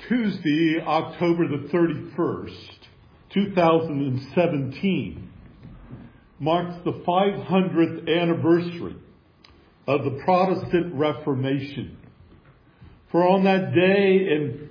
Tuesday, October the 31st, 2017, marks the 500th anniversary of the Protestant Reformation. For on that day in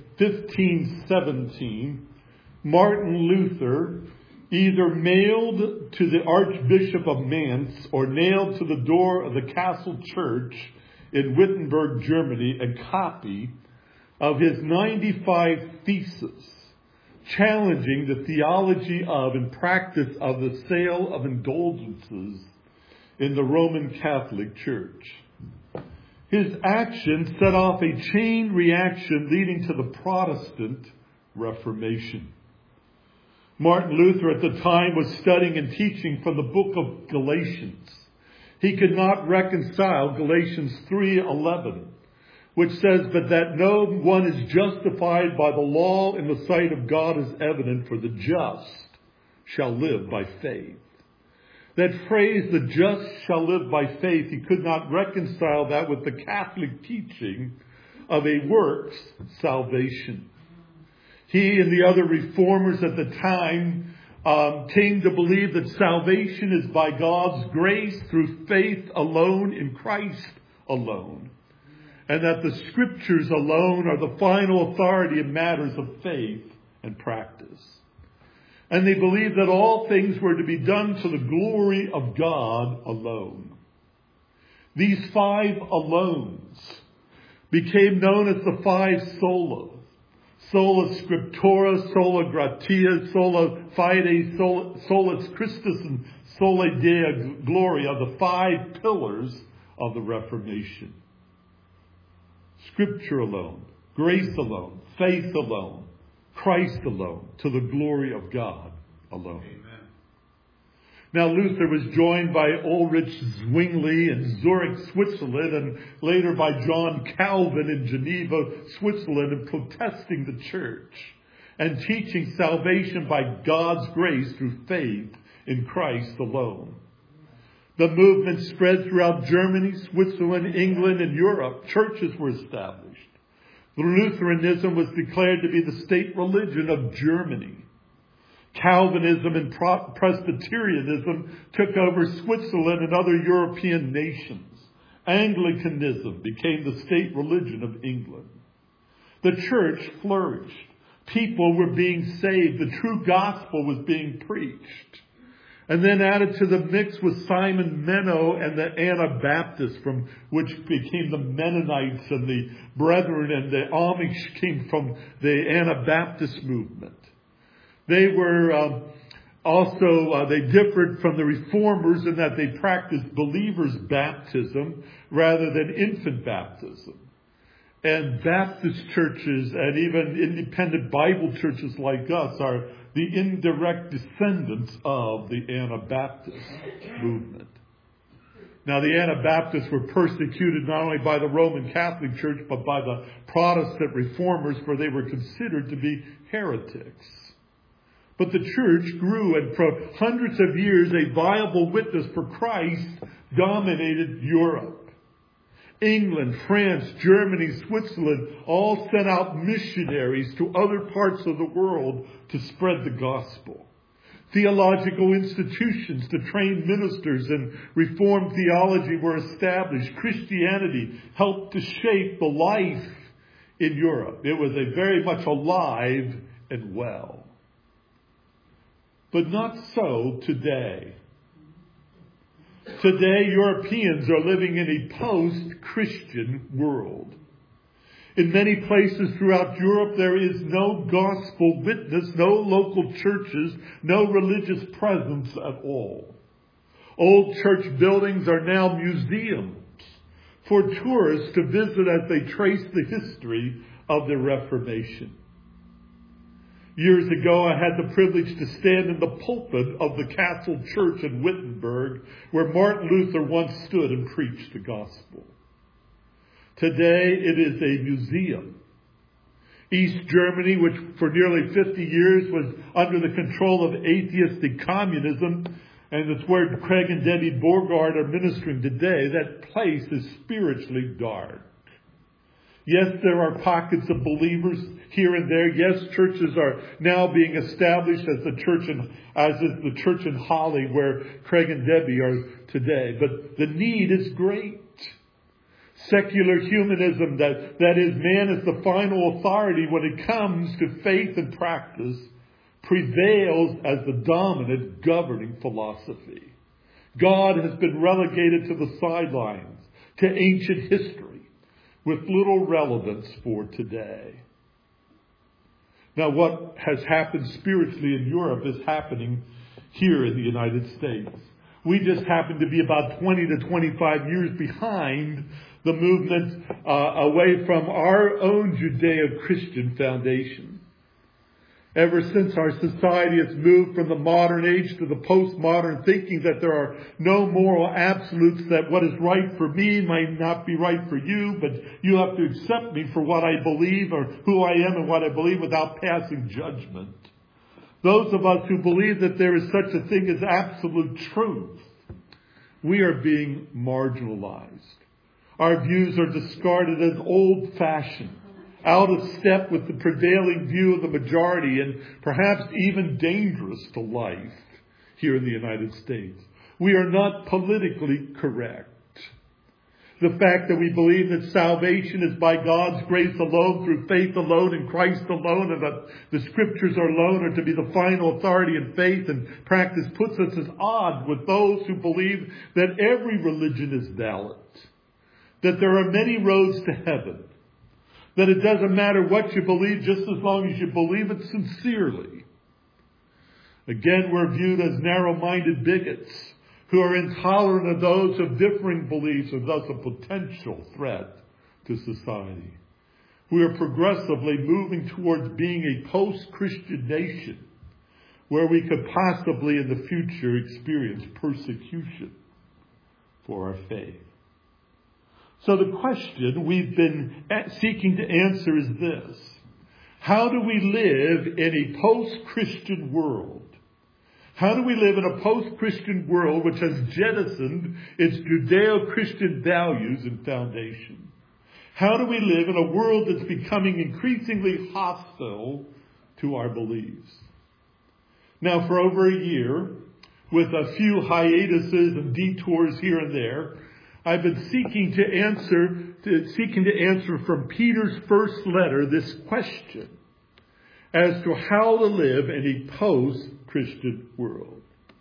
1517, Martin Luther, either mailed to the Archbishop of Mainz or nailed to the door of the Castle Church in Wittenberg, Germany, a copy of his 95 Theses, challenging the theology of and practice of the sale of indulgences in the Roman Catholic Church. His action set off a chain reaction leading to the Protestant Reformation. Martin Luther at the time was studying and teaching from the book of Galatians. He could not reconcile Galatians 3:11, which says, "But that no one is justified by the law in the sight of God is evident, for the just shall live by faith." That phrase, "the just shall live by faith," he could not reconcile that with the Catholic teaching of a works salvation. He and the other reformers at the time came to believe that salvation is by God's grace through faith alone in Christ alone, and that the Scriptures alone are the final authority in matters of faith and practice. And they believed that all things were to be done to the glory of God alone. These five alones became known as the five solas. Sola Scriptura, Sola Gratia, Sola Fide, Solus Christus, and Sola Deo Gloria, the five pillars of the Reformation. Scripture alone, grace alone, faith alone, Christ alone, to the glory of God alone. Amen. Now Luther was joined by Ulrich Zwingli in Zurich, Switzerland, and later by John Calvin in Geneva, Switzerland, in protesting the church and teaching salvation by God's grace through faith in Christ alone. The movement spread throughout Germany, Switzerland, England, and Europe. Churches were established. Lutheranism was declared to be the state religion of Germany. Calvinism and Presbyterianism took over Switzerland and other European nations. Anglicanism became the state religion of England. The church flourished. People were being saved. The true gospel was being preached. And then added to the mix was Simon Menno and the Anabaptists, from which became the Mennonites, and the Brethren and the Amish came from the Anabaptist movement. They were they differed from the Reformers in that they practiced believers' baptism rather than infant baptism. And Baptist churches and even independent Bible churches like us are the indirect descendants of the Anabaptist movement. Now, the Anabaptists were persecuted not only by the Roman Catholic Church, but by the Protestant reformers, for they were considered to be heretics. But the church grew, and for hundreds of years, a viable witness for Christ dominated Europe. England, France, Germany, Switzerland all sent out missionaries to other parts of the world to spread the gospel. Theological institutions to train ministers and Reformed theology were established. Christianity helped to shape the life in Europe. It was very much alive and well. But not so today. Today, Europeans are living in a post-Christian world. In many places throughout Europe, there is no gospel witness, no local churches, no religious presence at all. Old church buildings are now museums for tourists to visit as they trace the history of the Reformation. Years ago, I had the privilege to stand in the pulpit of the Castle Church in Wittenberg, where Martin Luther once stood and preached the gospel. Today, it is a museum. East Germany, which for nearly 50 years was under the control of atheistic communism, and it's where Craig and Debbie Borgard are ministering today, that place is spiritually dark. Yes, there are pockets of believers here and there. Yes, churches are now being established as is the church in Holly where Craig and Debbie are today. But the need is great. Secular humanism, that is, man is the final authority when it comes to faith and practice, prevails as the dominant governing philosophy. God has been relegated to the sidelines, to ancient history, with little relevance for today. Now, what has happened spiritually in Europe is happening here in the United States. We just happen to be about 20 to 25 years behind the movement away from our own Judeo-Christian foundation. Ever since our society has moved from the modern age to the postmodern thinking that there are no moral absolutes, that what is right for me might not be right for you, but you have to accept me for what I believe or who I am and what I believe without passing judgment. Those of us who believe that there is such a thing as absolute truth, we are being marginalized. Our views are discarded as old-fashioned, out of step with the prevailing view of the majority, and perhaps even dangerous to life here in the United States. We are not politically correct. The fact that we believe that salvation is by God's grace alone, through faith alone, in Christ alone, and that the Scriptures alone are to be the final authority in faith and practice puts us at odds with those who believe that every religion is valid, that there are many roads to heaven, that it doesn't matter what you believe just as long as you believe it sincerely. Again, we're viewed as narrow-minded bigots who are intolerant of those of differing beliefs and thus a potential threat to society. We are progressively moving towards being a post-Christian nation where we could possibly in the future experience persecution for our faith. So the question we've been seeking to answer is this: how do we live in a post-Christian world? How do we live in a post-Christian world which has jettisoned its Judeo-Christian values and foundation? How do we live in a world that's becoming increasingly hostile to our beliefs? Now, for over a year, with a few hiatuses and detours here and there, I've been seeking to answer from Peter's first letter this question as to how to live in a post-Christian world.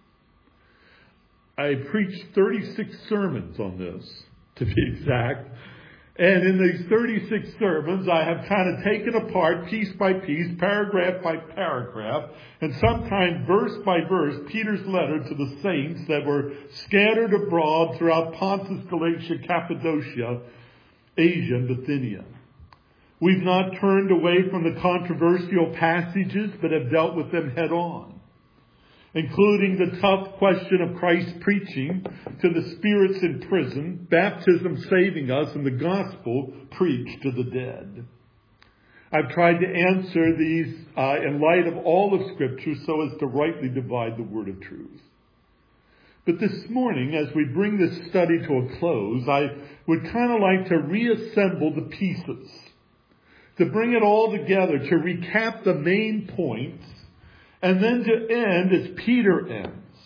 I preached 36 sermons on this, to be exact. And in these 36 sermons, I have kind of taken apart piece by piece, paragraph by paragraph, and sometimes verse by verse, Peter's letter to the saints that were scattered abroad throughout Pontus, Galatia, Cappadocia, Asia, and Bithynia. We've not turned away from the controversial passages, but have dealt with them head on, including the tough question of Christ's preaching to the spirits in prison, baptism saving us, and the gospel preached to the dead. I've tried to answer these in light of all of Scripture so as to rightly divide the word of truth. But this morning, as we bring this study to a close, I would kind of like to reassemble the pieces, to bring it all together, to recap the main points, and then to end as Peter ends.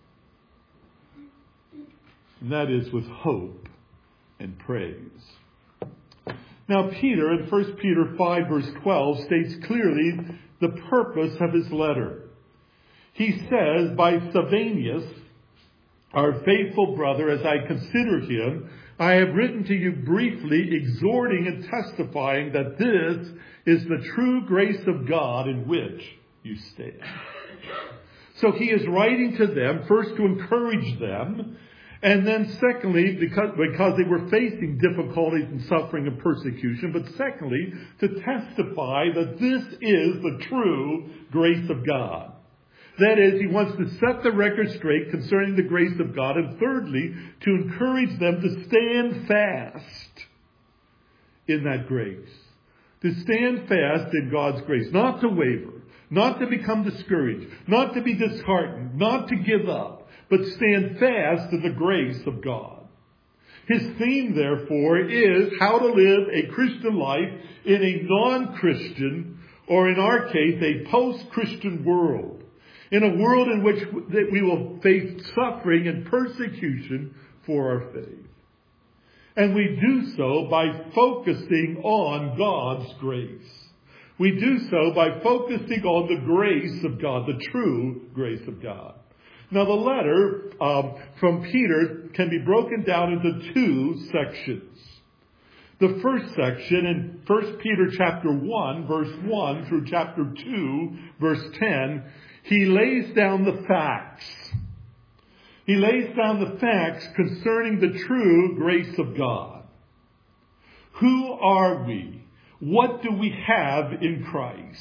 And that is with hope and praise. Now Peter, in 1 Peter 5 verse 12, states clearly the purpose of his letter. He says, by Silvanus, our faithful brother, as I consider him, I have written to you briefly, exhorting and testifying that this is the true grace of God in which you stand. So he is writing to them, first to encourage them, and then secondly, because they were facing difficulties and suffering and persecution, but secondly, to testify that this is the true grace of God. That is, he wants to set the record straight concerning the grace of God, and thirdly, to encourage them to stand fast in that grace. To stand fast in God's grace, not to waver, not to become discouraged, not to be disheartened, not to give up, but stand fast in the grace of God. His theme, therefore, is how to live a Christian life in a non-Christian, or in our case, a post-Christian world. In a world in which we will face suffering and persecution for our faith. And we do so by focusing on God's grace. We do so by focusing on the grace of God, the true grace of God. Now, the letter from Peter can be broken down into two sections. The first section in 1 Peter chapter 1, verse 1 through chapter 2, verse 10, he lays down the facts. He lays down the facts concerning the true grace of God. Who are we? What do we have in Christ?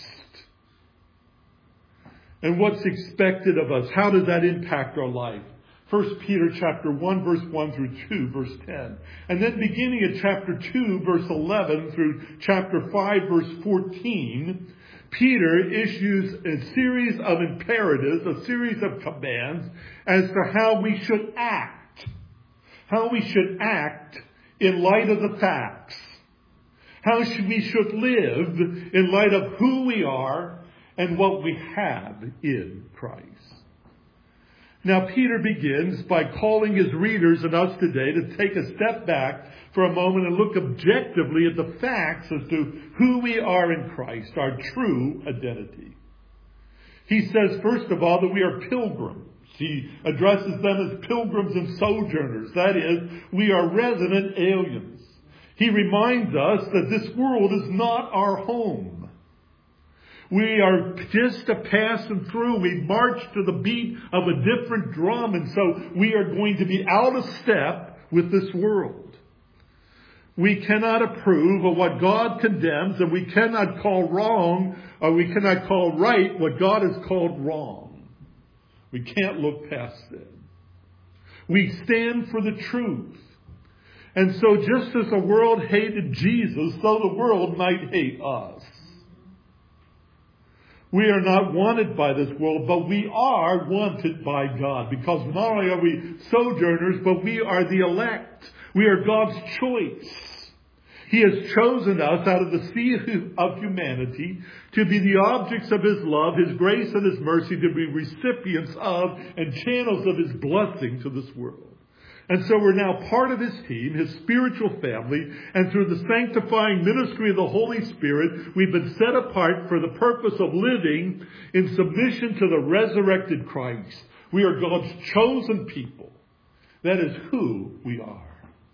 And what's expected of us? How does that impact our life? 1 Peter chapter 1, verse 1 through 2, verse 10. And then beginning at chapter 2, verse 11 through chapter 5, verse 14, Peter issues a series of imperatives, a series of commands as to how we should act. How we should act in light of the facts. How we should live in light of who we are and what we have in Christ. Now, Peter begins by calling his readers and us today to take a step back for a moment and look objectively at the facts as to who we are in Christ, our true identity. He says, first of all, that we are pilgrims. He addresses them as pilgrims and sojourners. That is, we are resident aliens. He reminds us that this world is not our home. We are just a passing through. We march to the beat of a different drum, and so we are going to be out of step with this world. We cannot approve of what God condemns, and we cannot call wrong, or we cannot call right what God has called wrong. We can't look past it. We stand for the truth. And so just as the world hated Jesus, so the world might hate us. We are not wanted by this world, but we are wanted by God. Because not only are we sojourners, but we are the elect. We are God's choice. He has chosen us out of the sea of humanity to be the objects of His love, His grace, and His mercy, to be recipients of and channels of His blessing to this world. And so we're now part of His team, His spiritual family, and through the sanctifying ministry of the Holy Spirit, we've been set apart for the purpose of living in submission to the resurrected Christ. We are God's chosen people. That is who we are.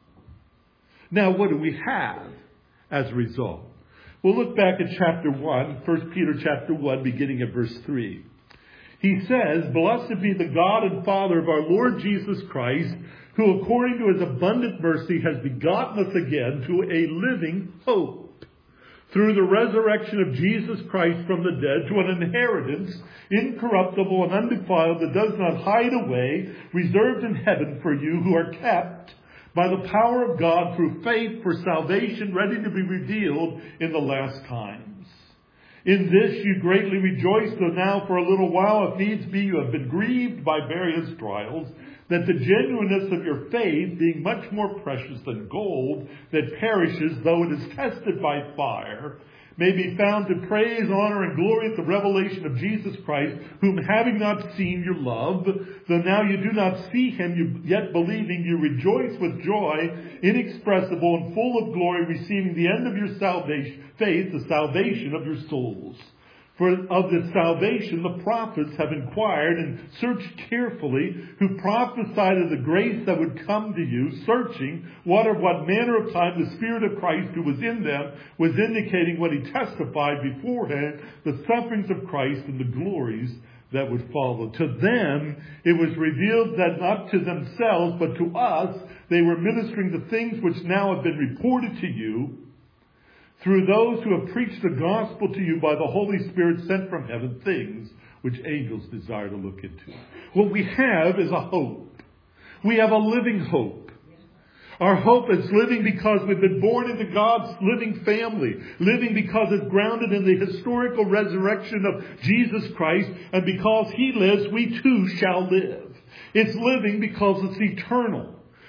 Now, what do we have as a result? We'll look back at chapter 1, 1 Peter chapter 1, beginning at verse 3. He says, "Blessed be the God and Father of our Lord Jesus Christ, who according to His abundant mercy has begotten us again to a living hope, through the resurrection of Jesus Christ from the dead, to an inheritance incorruptible and undefiled that does not hide away, reserved in heaven for you who are kept by the power of God through faith for salvation ready to be revealed in the last times. In this you greatly rejoice, though now for a little while, if needs be, you have been grieved by various trials, that the genuineness of your faith, being much more precious than gold that perishes though it is tested by fire, may be found to praise, honor, and glory at the revelation of Jesus Christ, whom having not seen you love, though now you do not see Him, you yet believing you rejoice with joy inexpressible and full of glory, receiving the end of your salvation, faith, the salvation of your souls. For of this salvation the prophets have inquired and searched carefully, who prophesied of the grace that would come to you, searching what manner of time the Spirit of Christ who was in them was indicating when He testified beforehand the sufferings of Christ and the glories that would follow. To them it was revealed that not to themselves but to us they were ministering the things which now have been reported to you, through those who have preached the gospel to you by the Holy Spirit sent from heaven, things which angels desire to look into. What we have is a hope. We have a living hope. Our hope is living because we've been born into God's living family. Living because it's grounded in the historical resurrection of Jesus Christ. And because He lives, we too shall live. It's living because it's eternal.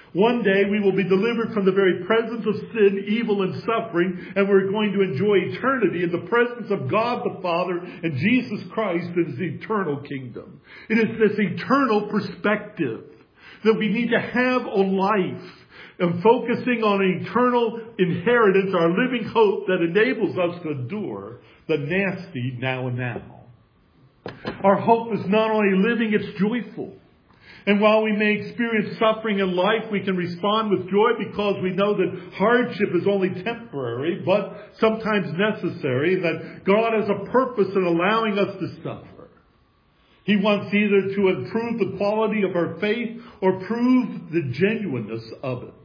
One day we will be delivered from the very presence of sin, evil, and suffering, and we're going to enjoy eternity in the presence of God the Father and Jesus Christ in His eternal kingdom. It is this eternal perspective that we need to have on life, and focusing on an eternal inheritance, our living hope that enables us to endure the nasty now and now. Our hope is not only living, it's joyful. And while we may experience suffering in life, we can respond with joy because we know that hardship is only temporary, but sometimes necessary, that God has a purpose in allowing us to suffer. He wants either to improve the quality of our faith or prove the genuineness of it.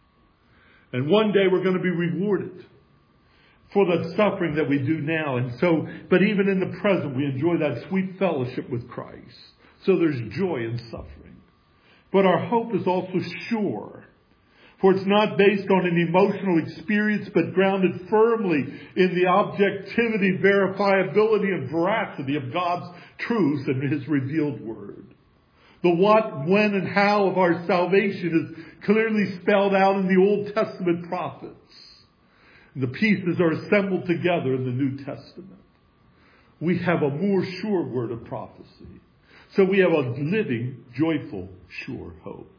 And one day we're going to be rewarded for the suffering that we do now. But even in the present, we enjoy that sweet fellowship with Christ. So there's joy in suffering. But our hope is also sure. For it's not based on an emotional experience, but grounded firmly in the objectivity, verifiability, and veracity of God's truth and His revealed word. The what, when, and how of our salvation is clearly spelled out in the Old Testament prophets. And the pieces are assembled together in the New Testament. We have a more sure word of prophecy. So we have a living, joyful, sure hope.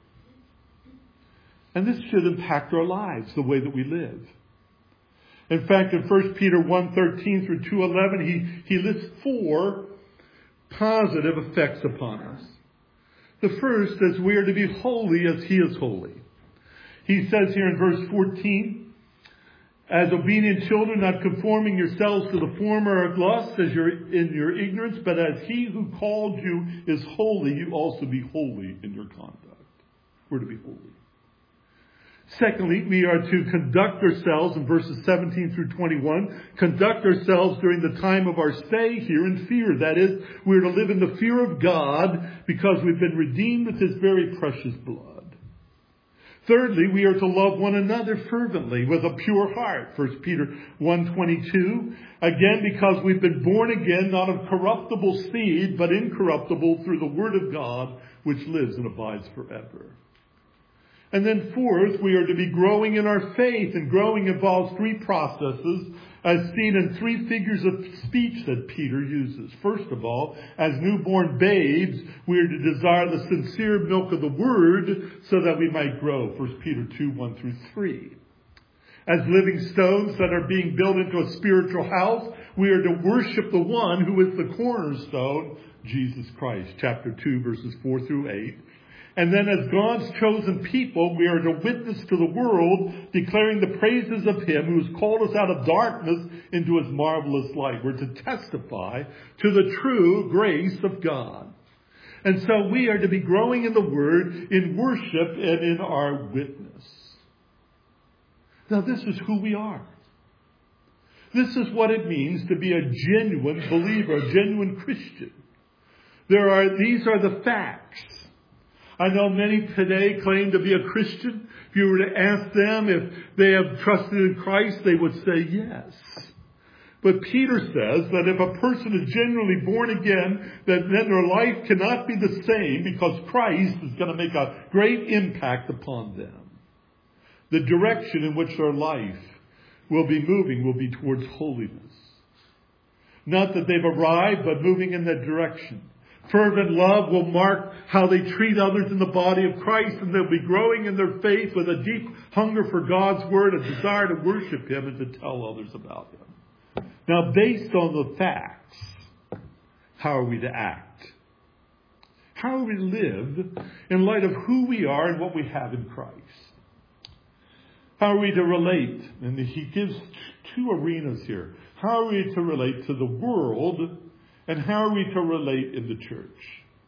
And this should impact our lives, the way that we live. In fact, in 1 Peter 1:13 through 2:11, he lists 4 positive effects upon us. The first is we are to be holy as He is holy. He says here in verse 14, as obedient children, not conforming yourselves to the former lust as you're in your ignorance, but as He who called you is holy, you also be holy in your conduct. We're to be holy. Secondly, we are to conduct ourselves, in verses 17 through 21, conduct ourselves during the time of our stay here in fear. That is, we're to live in the fear of God because we've been redeemed with His very precious blood. Thirdly, we are to love one another fervently with a pure heart. 1 Peter 1:22. Again, because we've been born again, not of corruptible seed, but incorruptible through the Word of God, which lives and abides forever. And then fourth, we are to be growing in our faith. And growing involves 3 processes as seen in 3 figures of speech that Peter uses. First of all, as newborn babes, we are to desire the sincere milk of the Word so that we might grow. 1 Peter 2:1 through 3. As living stones that are being built into a spiritual house, we are to worship the one who is the cornerstone, Jesus Christ. Chapter 2, verses 4 through 8. And then as God's chosen people, we are to witness to the world, declaring the praises of Him who has called us out of darkness into His marvelous light. We're to testify to the true grace of God. And so we are to be growing in the Word, in worship, and in our witness. Now this is who we are. This is what it means to be a genuine believer, a genuine Christian. These are the facts. I know many today claim to be a Christian. If you were to ask them if they have trusted in Christ, they would say yes. But Peter says that if a person is genuinely born again, then their life cannot be the same because Christ is going to make a great impact upon them. The direction in which their life will be moving will be towards holiness. Not that they've arrived, but moving in that direction. Fervent love will mark how they treat others in the body of Christ, and they'll be growing in their faith with a deep hunger for God's Word, a desire to worship Him and to tell others about Him. Now, based on the facts, how are we to act? How are we to live in light of who we are and what we have in Christ? How are we to relate? And he gives 2 arenas here. How are we to relate to the world? And how are we to relate in the church?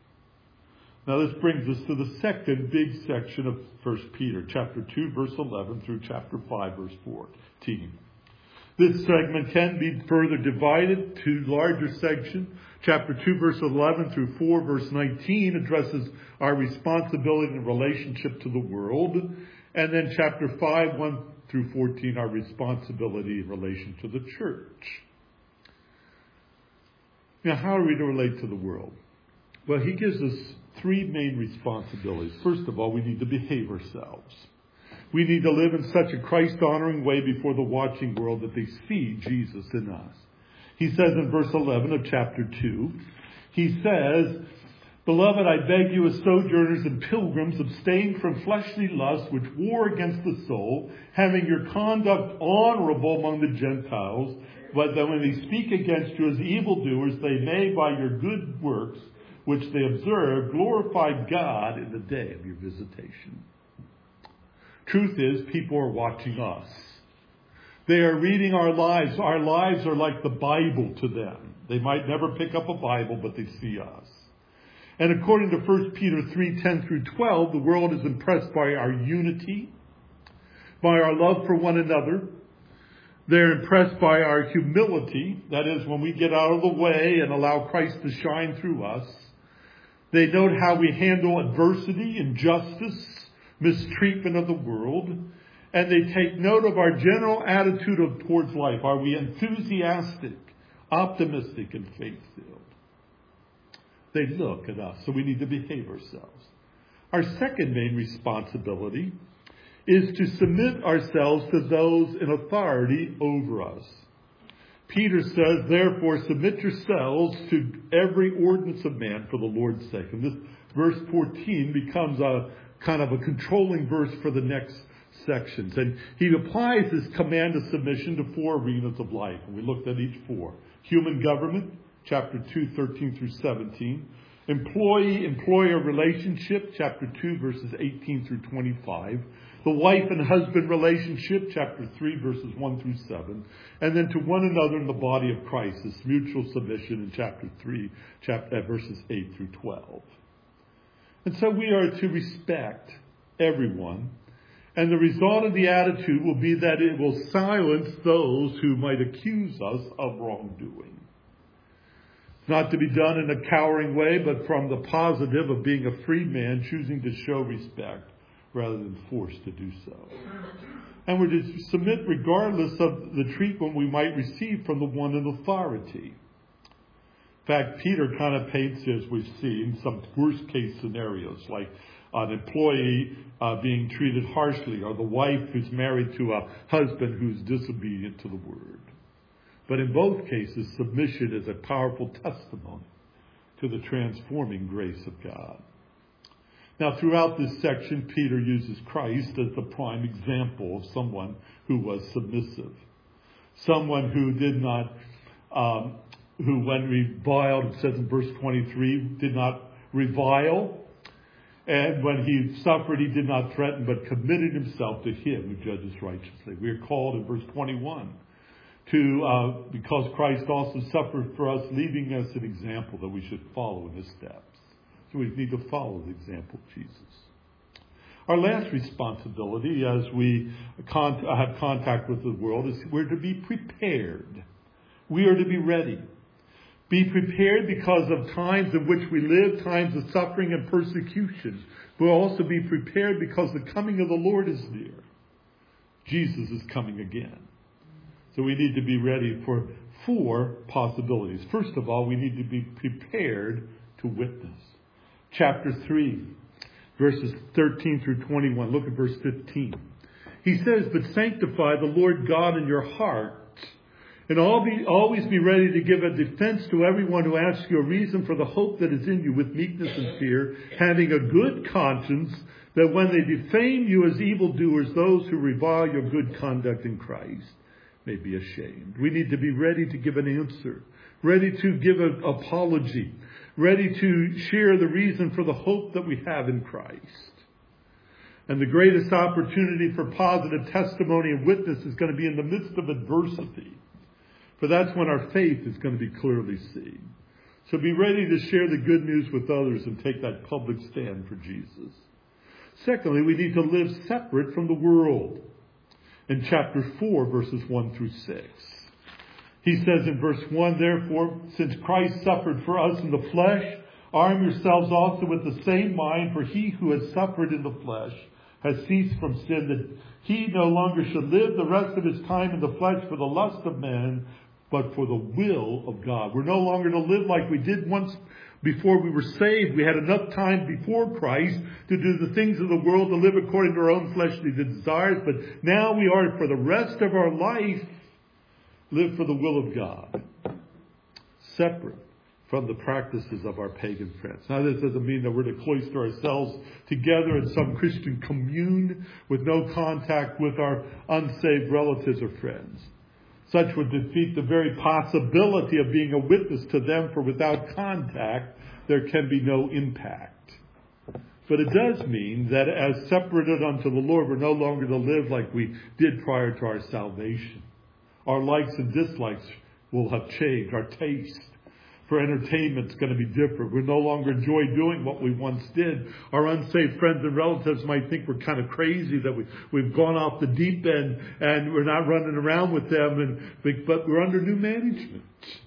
Now this brings us to the second big section of 1 Peter, chapter 2, verse 11 through chapter 5, verse 14. This segment can be further divided to larger sections. Chapter 2, verse 11 through 4, verse 19 addresses our responsibility in relationship to the world. And then chapter 5, 1 through 14, our responsibility in relation to the church. Now, how are we to relate to the world? Well, he gives us three main responsibilities. First of all, we need to behave ourselves. We need to live in such a Christ-honoring way before the watching world that they see Jesus in us. He says in verse 11 of chapter 2, he says, "Beloved, I beg you as sojourners and pilgrims, abstain from fleshly lusts which war against the soul, having your conduct honorable among the Gentiles, but that when they speak against you as evildoers, they may by your good works, which they observe, glorify God in the day of your visitation." Truth is, people are watching us. They are reading our lives. Our lives are like the Bible to them. They might never pick up a Bible, but they see us. And according to 1 Peter 3:10 through 12, the world is impressed by our unity, by our love for one another. They're impressed by our humility. That is, when we get out of the way and allow Christ to shine through us. They note how we handle adversity, injustice, mistreatment of the world. And they take note of our general attitude towards life. Are we enthusiastic, optimistic, and faith-filled? They look at us, so we need to behave ourselves. Our second main responsibility is to submit ourselves to those in authority over us. Peter says, "Therefore, submit yourselves to every ordinance of man for the Lord's sake." And this verse 14 becomes a kind of a controlling verse for the next sections. And he applies this command of submission to four arenas of life. And we looked at each four. Human government, chapter 2, 13 through 17. Employee-employer relationship, chapter 2, verses 18 through 25. The wife and husband relationship, chapter 3, verses 1 through 7. And then to one another in the body of Christ, this mutual submission in chapter 3, verses 8 through 12. And so we are to respect everyone. And the result of the attitude will be that it will silence those who might accuse us of wrongdoing. Not to be done in a cowering way, but from the positive of being a free man, choosing to show respect rather than forced to do so. And we're to submit regardless of the treatment we might receive from the one in authority. In fact, Peter kind of paints, as we've seen, some worst case scenarios, like an employee being treated harshly, or the wife who's married to a husband who's disobedient to the word. But in both cases, submission is a powerful testimony to the transforming grace of God. Now, throughout this section, Peter uses Christ as the prime example of someone who was submissive. Someone who did not, who when reviled, it says in verse 23, did not revile. And when he suffered, he did not threaten, but committed himself to him who judges righteously. We are called in verse 21 to, because Christ also suffered for us, leaving us an example that we should follow in his steps. So we need to follow the example of Jesus. Our last responsibility as we have contact with the world is we're to be prepared. We are to be ready. Be prepared because of times in which we live, times of suffering and persecution. We'll also be prepared because the coming of the Lord is near. Jesus is coming again. So we need to be ready for four possibilities. First of all, we need to be prepared to witness. Chapter 3, verses 13 through 21. Look at verse 15. He says, "But sanctify the Lord God in your heart, and always be ready to give a defense to everyone who asks you a reason for the hope that is in you with meekness and fear, having a good conscience, that when they defame you as evildoers, those who revile your good conduct in Christ may be ashamed." We need to be ready to give an answer, ready to give an apology, ready to share the reason for the hope that we have in Christ. And the greatest opportunity for positive testimony and witness is going to be in the midst of adversity. For that's when our faith is going to be clearly seen. So be ready to share the good news with others and take that public stand for Jesus. Secondly, we need to live separate from the world. In chapter 4, verses 1 through 6. He says in verse 1, "Therefore, since Christ suffered for us in the flesh, arm yourselves also with the same mind, for he who has suffered in the flesh has ceased from sin, that he no longer should live the rest of his time in the flesh for the lust of men, but for the will of God. We're no longer to live like we did once before we were saved. We had enough time before Christ to do the things of the world, to live according to our own fleshly desires. But now we are, for the rest of our life, live for the will of God, separate from the practices of our pagan friends. Now, this doesn't mean that we're to cloister ourselves together in some Christian commune with no contact with our unsaved relatives or friends. Such would defeat the very possibility of being a witness to them, for without contact, there can be no impact. But it does mean that as separated unto the Lord, we're no longer to live like we did prior to our salvation. Our likes and dislikes will have changed. Our taste for entertainment is going to be different. We no longer enjoy doing what we once did. Our unsaved friends and relatives might think we're kind of crazy, that we've gone off the deep end and we're not running around with them. But we're under new management.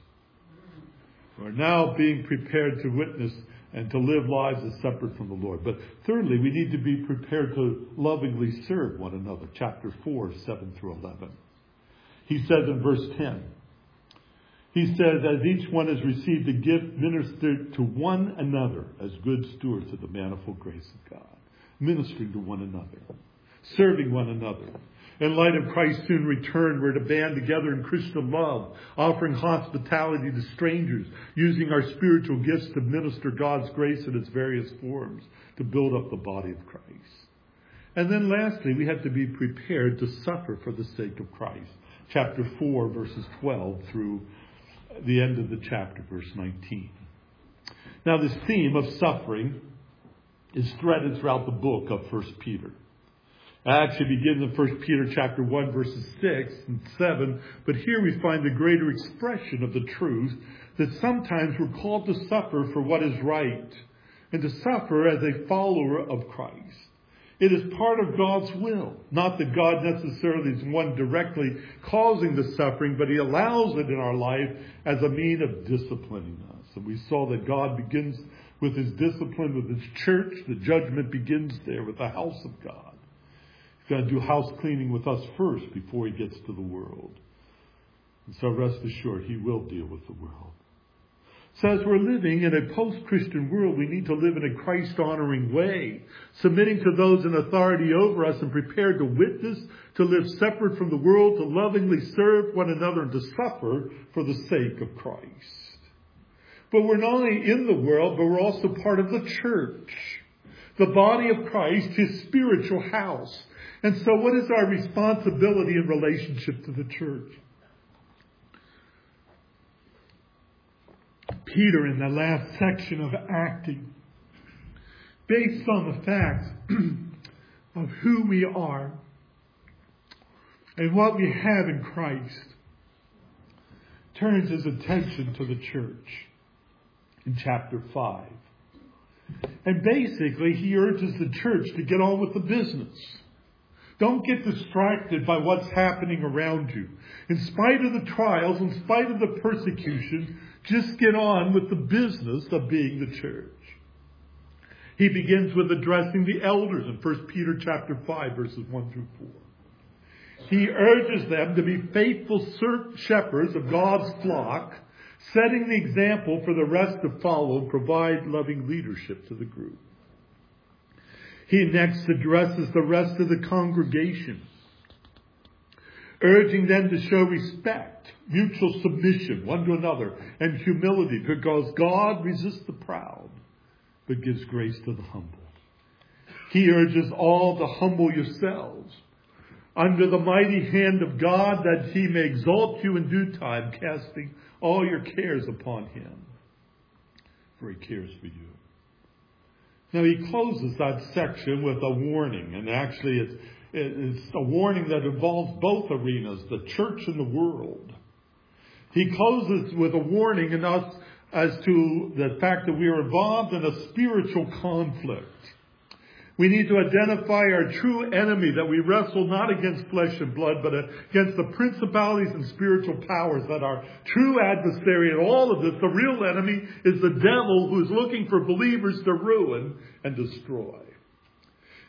We're now being prepared to witness and to live lives as separate from the Lord. But thirdly, we need to be prepared to lovingly serve one another. Chapter 4, 7 through 11. He says in verse 10, he says, as each one has received a gift, minister to one another as good stewards of the manifold grace of God. Ministering to one another. Serving one another. In light of Christ's soon return, we're to band together in Christian love, offering hospitality to strangers, using our spiritual gifts to minister God's grace in its various forms, to build up the body of Christ. And then lastly, we have to be prepared to suffer for the sake of Christ. Chapter 4, verses 12 through the end of the chapter, verse 19. Now, this theme of suffering is threaded throughout the book of 1 Peter. It actually begins in 1 Peter chapter 1, verses 6 and 7. But here we find the greater expression of the truth that sometimes we're called to suffer for what is right and to suffer as a follower of Christ. It is part of God's will. Not that God necessarily is one directly causing the suffering, but He allows it in our life as a means of disciplining us. And we saw that God begins with His discipline, with His church. The judgment begins there with the house of God. He's going to do house cleaning with us first before He gets to the world. And so rest assured, He will deal with the world. So as we're living in a post-Christian world, we need to live in a Christ-honoring way, submitting to those in authority over us and prepared to witness, to live separate from the world, to lovingly serve one another, and to suffer for the sake of Christ. But we're not only in the world, but we're also part of the church, the body of Christ, His spiritual house. And so what is our responsibility in relationship to the church? Peter, in the last section of acting, based on the facts of who we are and what we have in Christ, turns his attention to the church in chapter 5. And basically, he urges the church to get on with the business. Don't get distracted by what's happening around you. In spite of the trials, in spite of the persecution, just get on with the business of being the church. He begins with addressing the elders in 1 Peter chapter 5, verses 1 through 4. He urges them to be faithful shepherds of God's flock, setting the example for the rest to follow and provide loving leadership to the group. He next addresses the rest of the congregation, urging them to show respect, mutual submission one to another, and humility, because God resists the proud, but gives grace to the humble. He urges all to humble yourselves under the mighty hand of God, that He may exalt you in due time, casting all your cares upon Him, for He cares for you. Now, he closes that section with a warning, and actually it's a warning that involves both arenas, the church and the world. He closes with a warning in us as to the fact that we are involved in a spiritual conflict. We need to identify our true enemy, that we wrestle not against flesh and blood, but against the principalities and spiritual powers, that our true adversary in all of this, the real enemy, is the devil, who is looking for believers to ruin and destroy.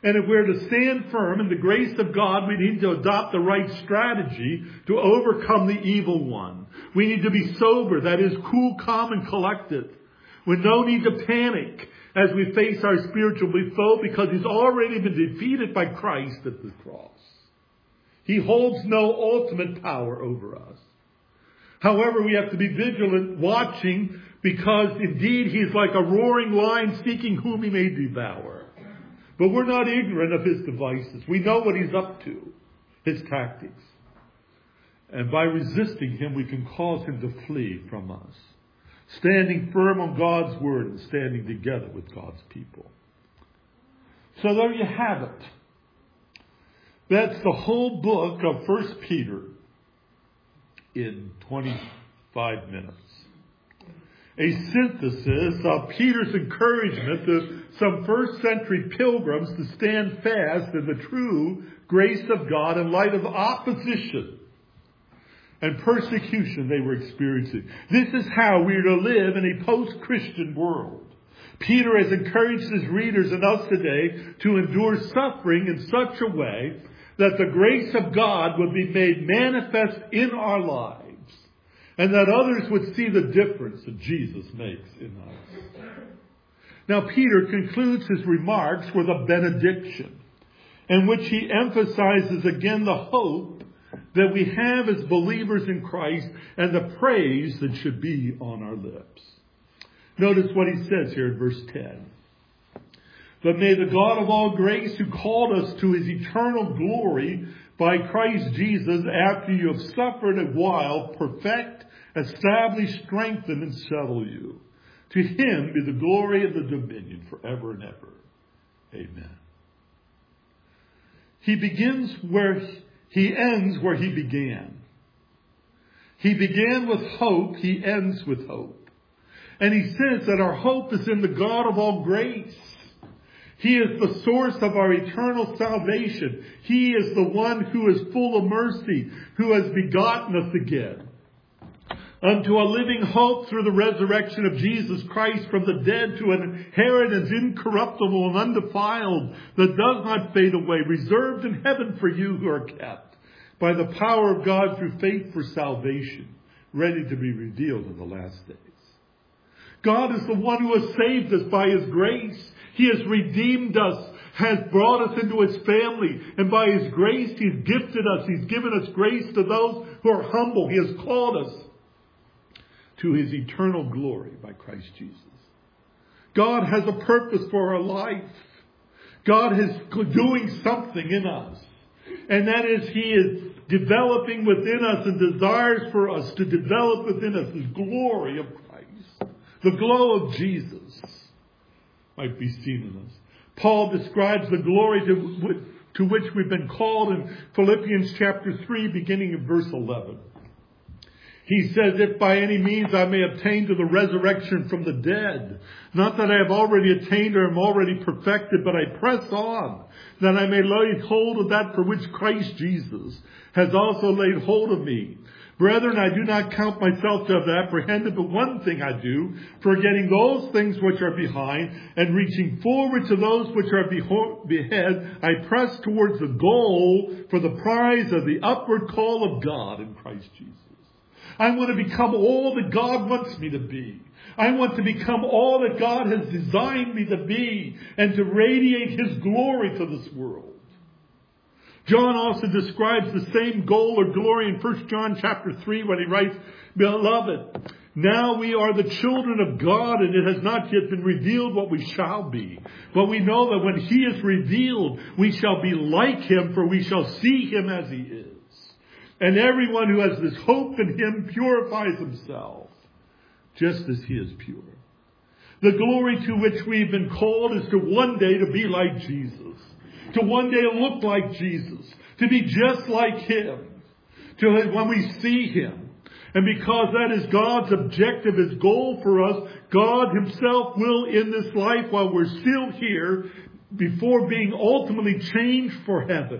And if we're to stand firm in the grace of God, we need to adopt the right strategy to overcome the evil one. We need to be sober, that is, cool, calm, and collected, with no need to panic as we face our spiritual foe, because he's already been defeated by Christ at the cross. He holds no ultimate power over us. However, we have to be vigilant, watching, because indeed he is like a roaring lion seeking whom he may devour. But we're not ignorant of his devices. We know what he's up to, his tactics. And by resisting him, we can cause him to flee from us, standing firm on God's word and standing together with God's people. So there you have it. That's the whole book of 1 Peter in 25 minutes. A synthesis of Peter's encouragement to some first century pilgrims to stand fast in the true grace of God in light of opposition and persecution they were experiencing. This is how we are to live in a post-Christian world. Peter has encouraged his readers and us today to endure suffering in such a way that the grace of God would be made manifest in our lives, and that others would see the difference that Jesus makes in us. Now, Peter concludes his remarks with a benediction, in which he emphasizes again the hope that we have as believers in Christ and the praise that should be on our lips. Notice what he says here in verse 10. But may the God of all grace, who called us to his eternal glory by Christ Jesus, after you have suffered a while, perfect, establish, strengthen, and settle you. To him be the glory and the dominion forever and ever. Amen. He begins where he ends where he began. He began with hope. He ends with hope. And he says that our hope is in the God of all grace. He is the source of our eternal salvation. He is the one who is full of mercy, who has begotten us again unto a living hope through the resurrection of Jesus Christ from the dead, to an inheritance incorruptible and undefiled, that does not fade away, reserved in heaven for you who are kept by the power of God through faith for salvation, ready to be revealed in the last days. God is the one who has saved us by his grace. He has redeemed us, has brought us into his family, and by his grace he's gifted us. He's given us grace to those who are humble. He has called us to his eternal glory by Christ Jesus. God has a purpose for our life. God is doing something in us. And that is, he is developing within us and desires for us to develop within us the glory of Christ. The glow of Jesus might be seen in us. Paul describes the glory to which we've been called in Philippians chapter 3, beginning in verse 11. He says, if by any means I may obtain to the resurrection from the dead, not that I have already attained or am already perfected, but I press on, that I may lay hold of that for which Christ Jesus has also laid hold of me. Brethren, I do not count myself to have apprehended, but one thing I do, forgetting those things which are behind, and reaching forward to those which are ahead, I press towards the goal for the prize of the upward call of God in Christ Jesus. I want to become all that God wants me to be. I want to become all that God has designed me to be, and to radiate his glory to this world. John also describes the same goal or glory in 1 John chapter 3 when he writes, Beloved, now we are the children of God, and it has not yet been revealed what we shall be. But we know that when he is revealed, we shall be like him, for we shall see him as he is. And everyone who has this hope in him purifies himself, just as he is pure. The glory to which we've been called is to one day to be like Jesus. To one day look like Jesus. To be just like him. When we see him. And because that is God's objective, his goal for us, God himself will in this life, while we're still here, before being ultimately changed for heaven,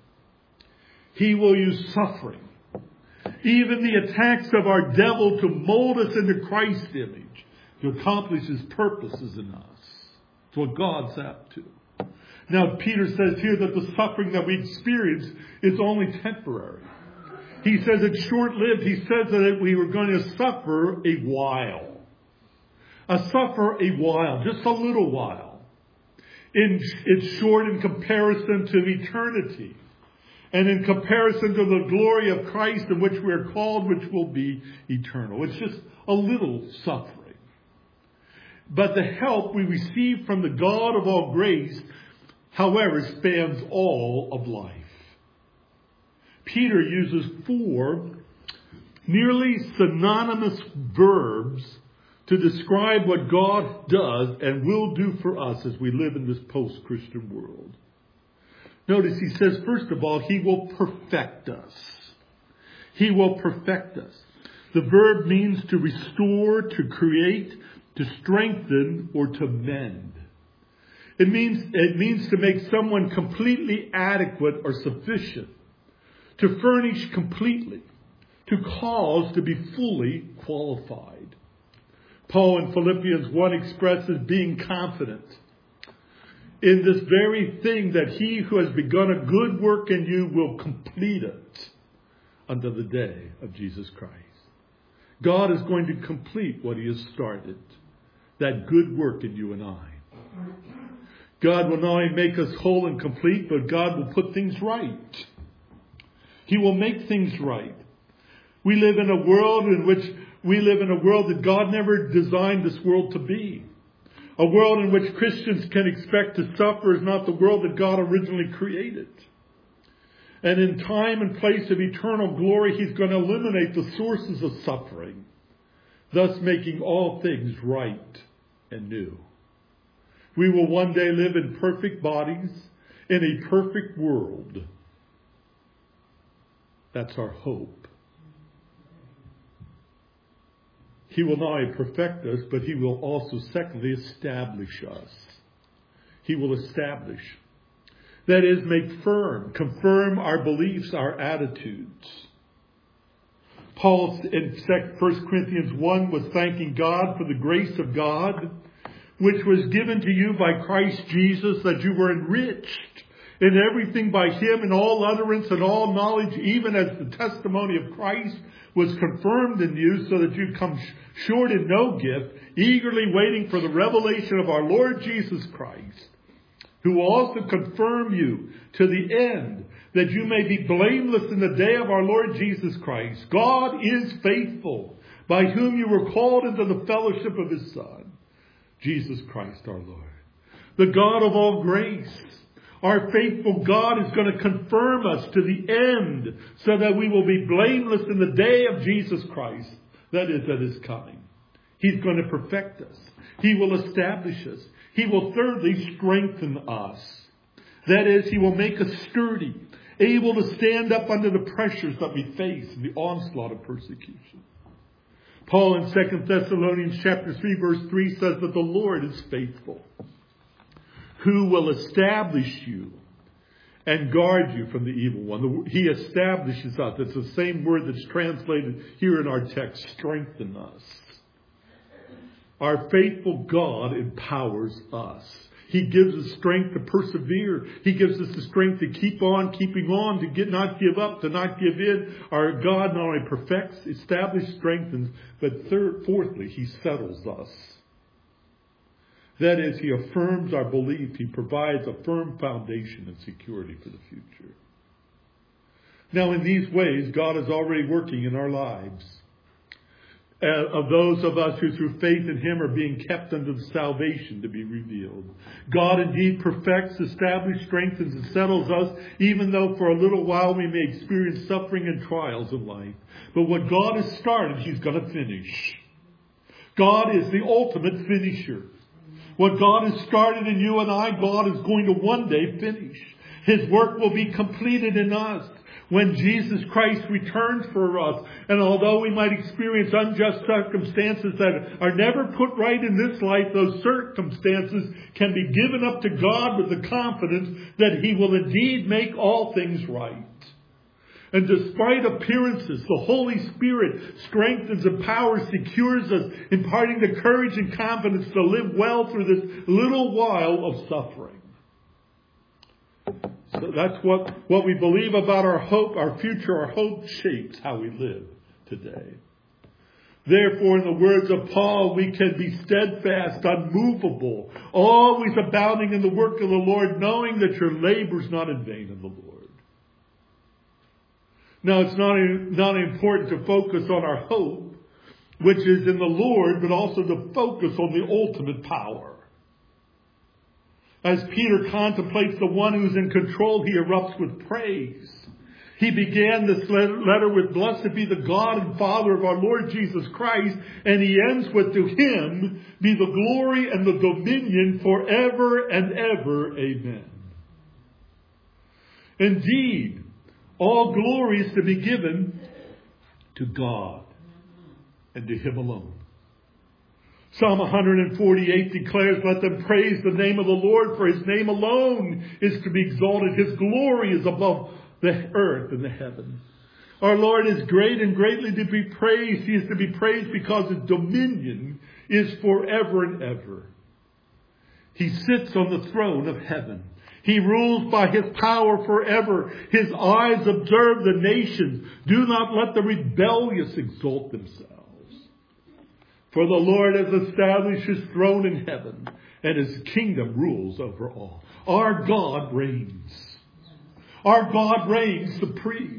he will use suffering, even the attacks of our devil, to mold us into Christ's image, to accomplish his purposes in us. It's what God's up to. Now, Peter says here that the suffering that we experience is only temporary. He says it's short-lived. He says that we were going to suffer a while. Suffer a while, just a little while. It's short in comparison to eternity. And in comparison to the glory of Christ in which we are called, which will be eternal. It's just a little suffering. But the help we receive from the God of all grace, however, spans all of life. Peter uses 4 nearly synonymous verbs to describe what God does and will do for us as we live in this post-Christian world. Notice he says, first of all, he will perfect us. He will perfect us. The verb means to restore, to create, to strengthen, or to mend. It means to make someone completely adequate or sufficient, to furnish completely, to cause to be fully qualified. Paul in Philippians 1 expresses being confident in this very thing that he who has begun a good work in you will complete it unto the day of Jesus Christ. God is going to complete what he has started, that good work in you and I. God will not only make us whole and complete, but God will put things right. He will make things right. We live in a world that God never designed this world to be. A world in which Christians can expect to suffer is not the world that God originally created. And in time and place of eternal glory, he's going to eliminate the sources of suffering, thus making all things right and new. We will one day live in perfect bodies in a perfect world. That's our hope. He will not only perfect us, but he will also, secondly, establish us. He will establish. That is, make firm, confirm our beliefs, our attitudes. Paul in 1 Corinthians 1 was thanking God for the grace of God, which was given to you by Christ Jesus, that you were enriched in everything by him, in all utterance and all knowledge, even as the testimony of Christ was confirmed in you, so that you come short in no gift, eagerly waiting for the revelation of our Lord Jesus Christ, who will also confirm you to the end, that you may be blameless in the day of our Lord Jesus Christ. God is faithful, by whom you were called into the fellowship of his Son, Jesus Christ our Lord. The God of all grace, our faithful God, is going to confirm us to the end, so that we will be blameless in the day of Jesus Christ, that is, at his coming. He's going to perfect us. He will establish us. He will thirdly strengthen us. That is, he will make us sturdy, able to stand up under the pressures that we face in the onslaught of persecution. Paul in 2 Thessalonians chapter 3 verse 3 says that the Lord is faithful, who will establish you and guard you from the evil one. He establishes us. It's the same word that's translated here in our text, strengthen us. Our faithful God empowers us. He gives us strength to persevere. He gives us the strength to keep on keeping on, to not give up, to not give in. Our God not only perfects, establishes, strengthens, but fourthly, he settles us. That is, he affirms our belief. He provides a firm foundation and security for the future. Now, in these ways, God is already working in our lives. Of those of us who through faith in him are being kept unto the salvation to be revealed. God indeed perfects, establishes, strengthens, and settles us, even though for a little while we may experience suffering and trials in life. But what God has started, he's going to finish. God is the ultimate finisher. What God has started in you and I, God is going to one day finish. His work will be completed in us when Jesus Christ returns for us. And although we might experience unjust circumstances that are never put right in this life, those circumstances can be given up to God with the confidence that he will indeed make all things right. And despite appearances, the Holy Spirit strengthens, empowers, secures us, imparting the courage and confidence to live well through this little while of suffering. That's what we believe about our hope, our future. Our hope shapes how we live today. Therefore, in the words of Paul, we can be steadfast, unmovable, always abounding in the work of the Lord, knowing that your labor is not in vain in the Lord. Now, it's not important to focus on our hope, which is in the Lord, but also to focus on the ultimate power. As Peter contemplates the one who's in control, he erupts with praise. He began this letter with, "Blessed be the God and Father of our Lord Jesus Christ," and he ends with, "To him be the glory and the dominion forever and ever. Amen." Indeed, all glory is to be given to God and to him alone. Psalm 148 declares, "Let them praise the name of the Lord, for his name alone is to be exalted. His glory is above the earth and the heaven." Our Lord is great and greatly to be praised. He is to be praised because his dominion is forever and ever. He sits on the throne of heaven. He rules by his power forever. His eyes observe the nations. Do not let the rebellious exalt themselves. For the Lord has established his throne in heaven, and his kingdom rules over all. Our God reigns. Our God reigns supreme.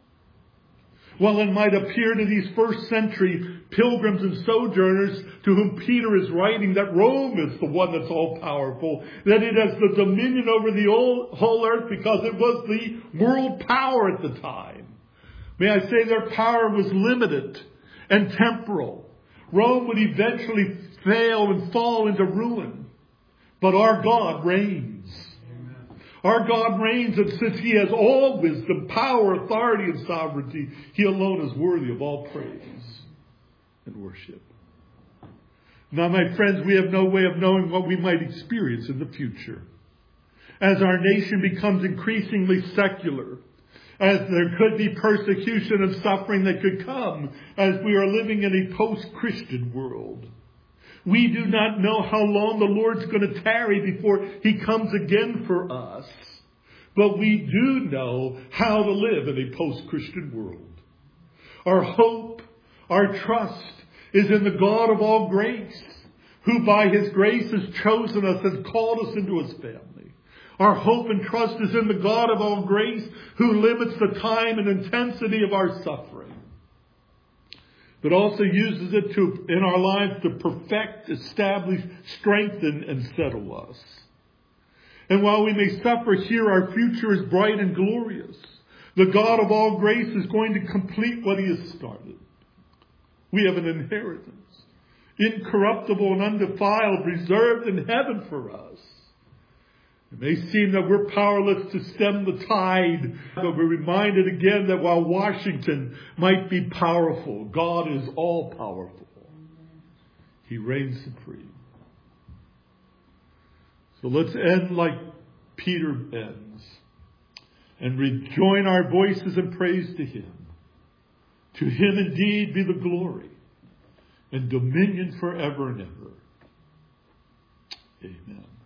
Well, it might appear to these first century pilgrims and sojourners to whom Peter is writing that Rome is the one that's all powerful, that it has the dominion over the whole earth because it was the world power at the time. May I say their power was limited and temporal. Rome would eventually fail and fall into ruin. But our God reigns. Amen. Our God reigns, and since he has all wisdom, power, authority, and sovereignty, he alone is worthy of all praise and worship. Now, my friends, we have no way of knowing what we might experience in the future. As our nation becomes increasingly secular, as there could be persecution and suffering that could come as we are living in a post-Christian world. We do not know how long the Lord's going to tarry before he comes again for us. But we do know how to live in a post-Christian world. Our hope, our trust is in the God of all grace, who by his grace has chosen us and called us into his family. Our hope and trust is in the God of all grace, who limits the time and intensity of our suffering, but also uses it in our lives to perfect, establish, strengthen, and settle us. And while we may suffer here, our future is bright and glorious. The God of all grace is going to complete what he has started. We have an inheritance, incorruptible and undefiled, reserved in heaven for us. It may seem that we're powerless to stem the tide, but we're reminded again that while Washington might be powerful, God is all powerful. He reigns supreme. So let's end like Peter ends and rejoin our voices in praise to him. To him indeed be the glory and dominion forever and ever. Amen.